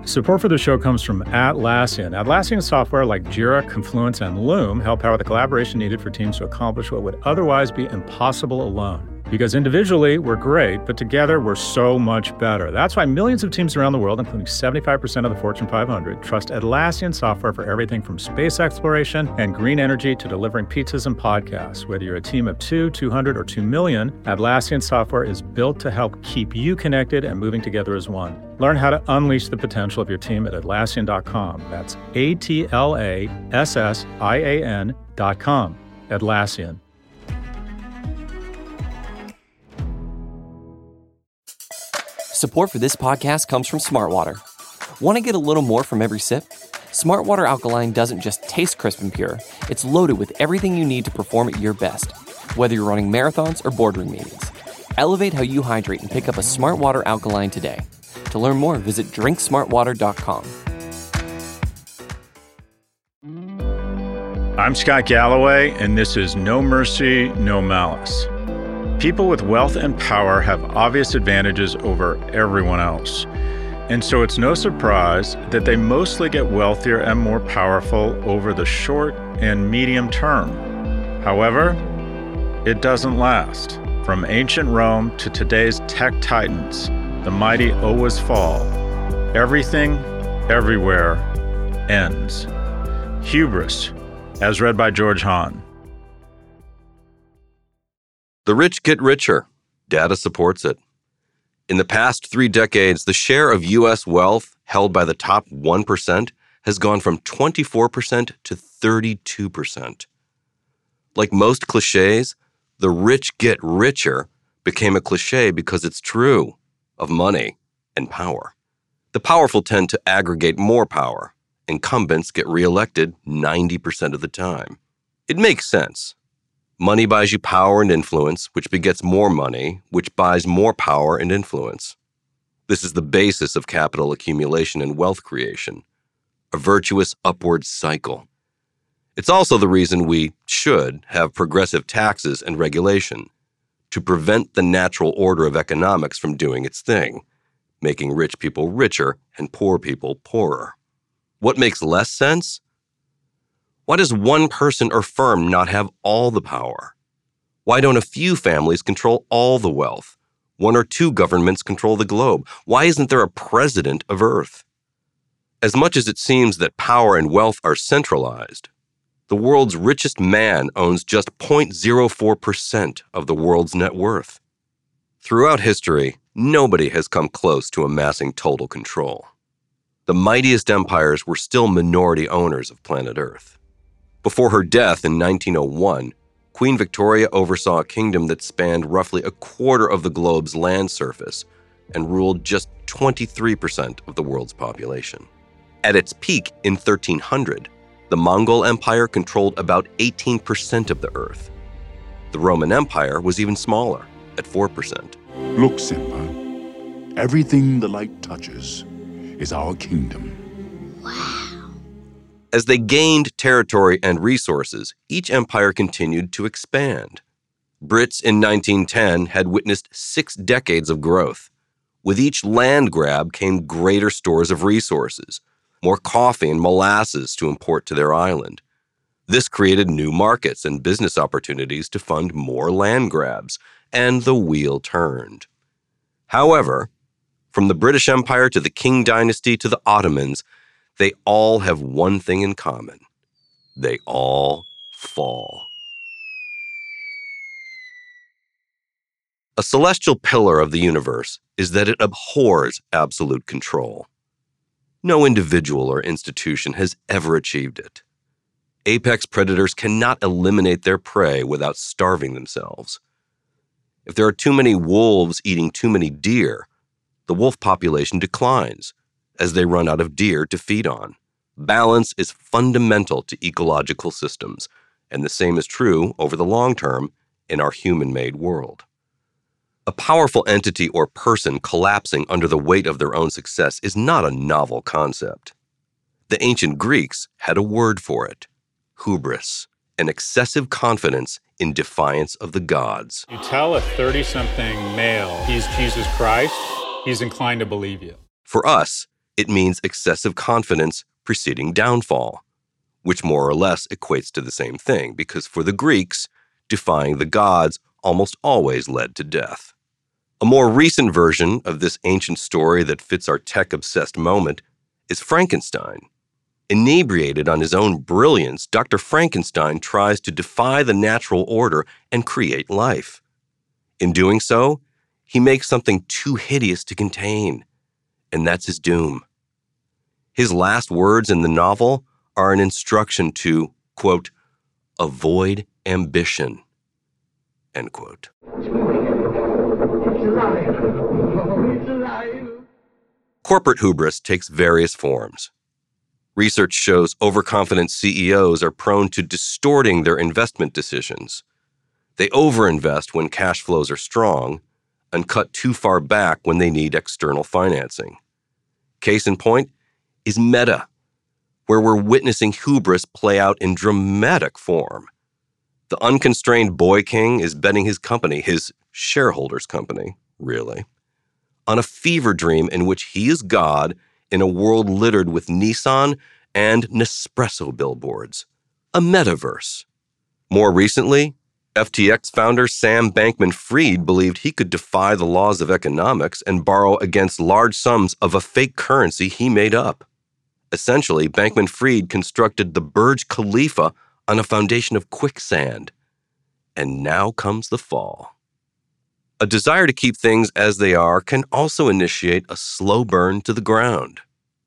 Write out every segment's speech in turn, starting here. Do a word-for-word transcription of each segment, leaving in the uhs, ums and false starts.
Support for the show comes from Atlassian. Atlassian software like Jira, Confluence, and Loom help power the collaboration needed for teams to accomplish what would otherwise be impossible alone. Because individually, we're great, but together, we're so much better. That's why millions of teams around the world, including seventy-five percent of the Fortune five hundred, trust Atlassian software for everything from space exploration and green energy to delivering pizzas and podcasts. Whether you're a team of two, two hundred, or two million, Atlassian software is built to help keep you connected and moving together as one. Learn how to unleash the potential of your team at Atlassian dot com. That's A T L A S S I A N dot com. Atlassian. Support for this podcast comes from Smartwater. Want to get a little more from every sip? Smartwater Alkaline doesn't just taste crisp and pure. It's loaded with everything you need to perform at your best, whether you're running marathons or boardroom meetings. Elevate how you hydrate and pick up a Smartwater Alkaline today. To learn more, visit drink smart water dot com. I'm Scott Galloway, and this is No Mercy, No Malice. People with wealth and power have obvious advantages over everyone else. And so it's no surprise that they mostly get wealthier and more powerful over the short and medium term. However, it doesn't last. From ancient Rome to today's tech titans, the mighty always fall. Everything, everywhere, ends. Hubris, as read by George Hahn. The rich get richer. Data supports it. In the past three decades, the share of U S wealth held by the top one percent has gone from twenty-four percent to thirty-two percent. Like most cliches, the rich get richer became a cliche because it's true of money and power. The powerful tend to aggregate more power. Incumbents get reelected ninety percent of the time. It makes sense. Money buys you power and influence, which begets more money, which buys more power and influence. This is the basis of capital accumulation and wealth creation, a virtuous upward cycle. It's also the reason we should have progressive taxes and regulation, to prevent the natural order of economics from doing its thing, making rich people richer and poor people poorer. What makes less sense? Why does one person or firm not have all the power? Why don't a few families control all the wealth? One or two governments control the globe. Why isn't there a president of Earth? As much as it seems that power and wealth are centralized, the world's richest man owns just zero point zero four percent of the world's net worth. Throughout history, nobody has come close to amassing total control. The mightiest empires were still minority owners of planet Earth. Before her death in nineteen oh one, Queen Victoria oversaw a kingdom that spanned roughly a quarter of the globe's land surface and ruled just twenty-three percent of the world's population. At its peak in thirteen hundred, the Mongol Empire controlled about eighteen percent of the Earth. The Roman Empire was even smaller, at four percent. Look, Simba, everything the light touches is our kingdom. Wow. As they gained territory and resources, each empire continued to expand. Brits in nineteen ten had witnessed six decades of growth. With each land grab came greater stores of resources, more coffee and molasses to import to their island. This created new markets and business opportunities to fund more land grabs, and the wheel turned. However, from the British Empire to the Qing Dynasty to the Ottomans, they all have one thing in common. They all fall. A celestial pillar of the universe is that it abhors absolute control. No individual or institution has ever achieved it. Apex predators cannot eliminate their prey without starving themselves. If there are too many wolves eating too many deer, the wolf population declines as they run out of deer to feed on. Balance is fundamental to ecological systems, and the same is true over the long term in our human-made world. A powerful entity or person collapsing under the weight of their own success is not a novel concept. The ancient Greeks had a word for it: hubris, an excessive confidence in defiance of the gods. You tell a thirty-something male he's Jesus Christ, he's inclined to believe you. For us, it means excessive confidence preceding downfall, which more or less equates to the same thing, because for the Greeks, defying the gods almost always led to death. A more recent version of this ancient story that fits our tech-obsessed moment is Frankenstein. Inebriated on his own brilliance, Doctor Frankenstein tries to defy the natural order and create life. In doing so, he makes something too hideous to contain, and that's his doom. His last words in the novel are an instruction to, quote, avoid ambition, end quote. Corporate hubris takes various forms. Research shows overconfident C E Os are prone to distorting their investment decisions. They overinvest when cash flows are strong and cut too far back when they need external financing. Case in point is Meta, where we're witnessing hubris play out in dramatic form. The unconstrained boy king is betting his company, his shareholders' company, really, on a fever dream in which he is God in a world littered with Nissan and Nespresso billboards, a metaverse. More recently, F T X founder Sam Bankman-Fried believed he could defy the laws of economics and borrow against large sums of a fake currency he made up. Essentially, Bankman-Fried constructed the Burj Khalifa on a foundation of quicksand. And now comes the fall. A desire to keep things as they are can also initiate a slow burn to the ground.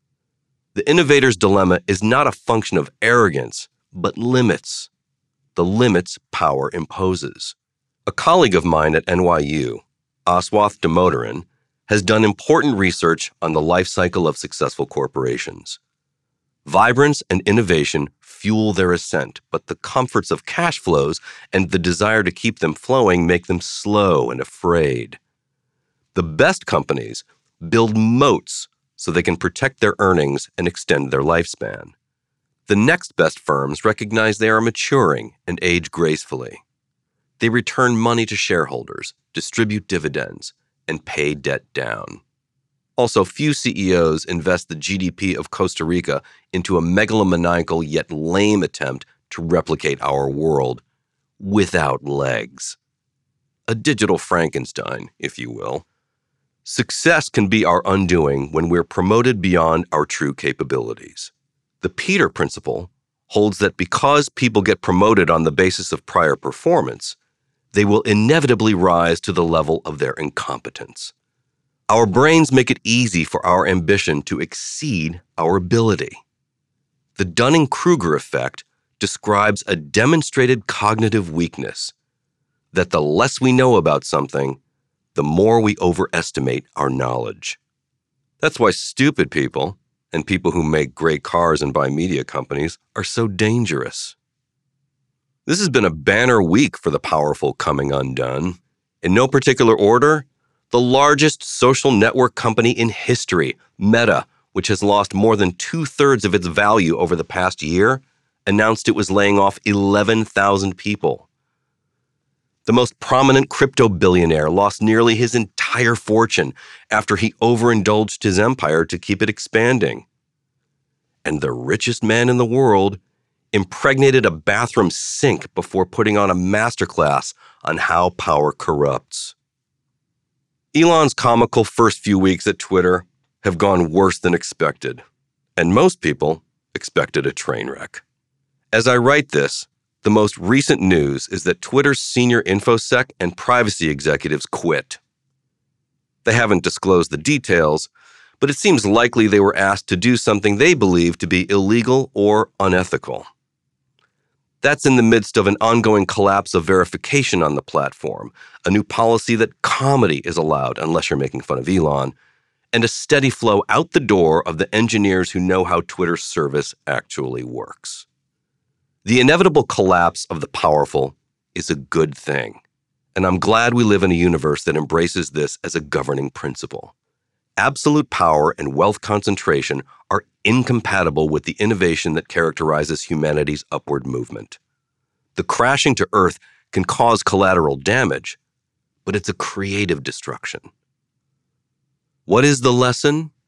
The innovator's dilemma is not a function of arrogance, but limits. The limits power imposes. A colleague of mine at N Y U, Aswath Damodaran, has done important research on the life cycle of successful corporations. Vibrance and innovation fuel their ascent, but the comforts of cash flows and the desire to keep them flowing make them slow and afraid. The best companies build moats so they can protect their earnings and extend their lifespan. The next best firms recognize they are maturing and age gracefully. They return money to shareholders, distribute dividends, and pay debt down. Also, few C E Os invest the G D P of Costa Rica into a megalomaniacal yet lame attempt to replicate our world without legs. A digital Frankenstein, if you will. Success can be our undoing when we're promoted beyond our true capabilities. The Peter Principle holds that because people get promoted on the basis of prior performance, they will inevitably rise to the level of their incompetence. Our brains make it easy for our ambition to exceed our ability. The Dunning-Kruger effect describes a demonstrated cognitive weakness, that the less we know about something, the more we overestimate our knowledge. That's why stupid people, and people who make great cars and buy media companies, are so dangerous. This has been a banner week for the powerful coming undone. In no particular order, the largest social network company in history, Meta, which has lost more than two-thirds of its value over the past year, announced it was laying off eleven thousand people. The most prominent crypto billionaire lost nearly his entire fortune after he overindulged his empire to keep it expanding. And the richest man in the world impregnated a bathroom sink before putting on a masterclass on how power corrupts. Elon's comical first few weeks at Twitter have gone worse than expected, and most people expected a train wreck. As I write this, the most recent news is that Twitter's senior InfoSec and privacy executives quit. They haven't disclosed the details, but it seems likely they were asked to do something they believe to be illegal or unethical. That's in the midst of an ongoing collapse of verification on the platform, a new policy that comedy is allowed unless you're making fun of Elon, and a steady flow out the door of the engineers who know how Twitter's service actually works. The inevitable collapse of the powerful is a good thing, and I'm glad we live in a universe that embraces this as a governing principle. Absolute power and wealth concentration are incompatible with the innovation that characterizes humanity's upward movement. The crashing to earth can cause collateral damage, but it's a creative destruction. What is the lesson?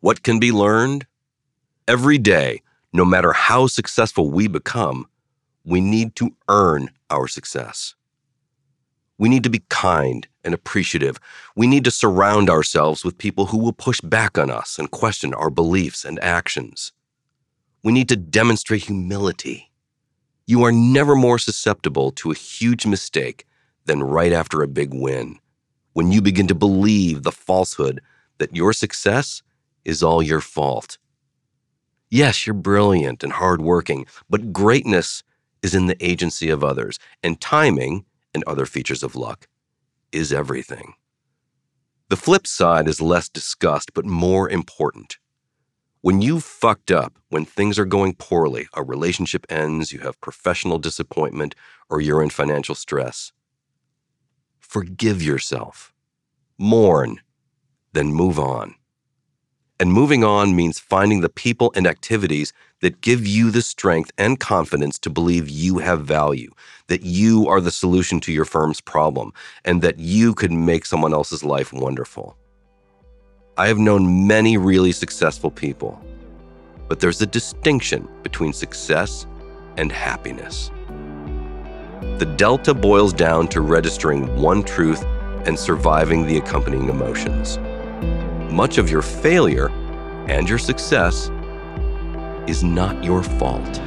What can be learned? Every day, no matter how successful we become, we need to earn our success. We need to be kind and appreciative. We need to surround ourselves with people who will push back on us and question our beliefs and actions. We need to demonstrate humility. You are never more susceptible to a huge mistake than right after a big win, when you begin to believe the falsehood that your success is all your fault. Yes, you're brilliant and hardworking, but greatness is in the agency of others, and timing and other features of luck is everything. The flip side is less discussed, but more important. When you've fucked up, when things are going poorly, a relationship ends, you have professional disappointment, or you're in financial stress, forgive yourself, mourn, then move on. And moving on means finding the people and activities that give you the strength and confidence to believe you have value, that you are the solution to your firm's problem, and that you could make someone else's life wonderful. I have known many really successful people, but there's a distinction between success and happiness. The delta boils down to registering one truth and surviving the accompanying emotions. Much of your failure and your success is not your fault.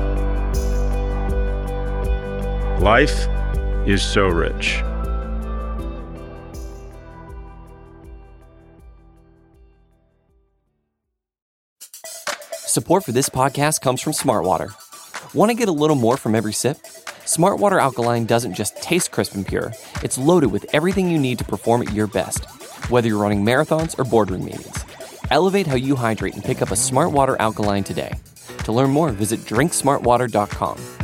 Life is so rich. Support for this podcast comes from Smartwater. Want to get a little more from every sip? Smartwater Alkaline doesn't just taste crisp and pure, it's loaded with everything you need to perform at your best. Whether you're running marathons or boardroom meetings, elevate how you hydrate and pick up a Smartwater Alkaline today. To learn more, visit drink smart water dot com.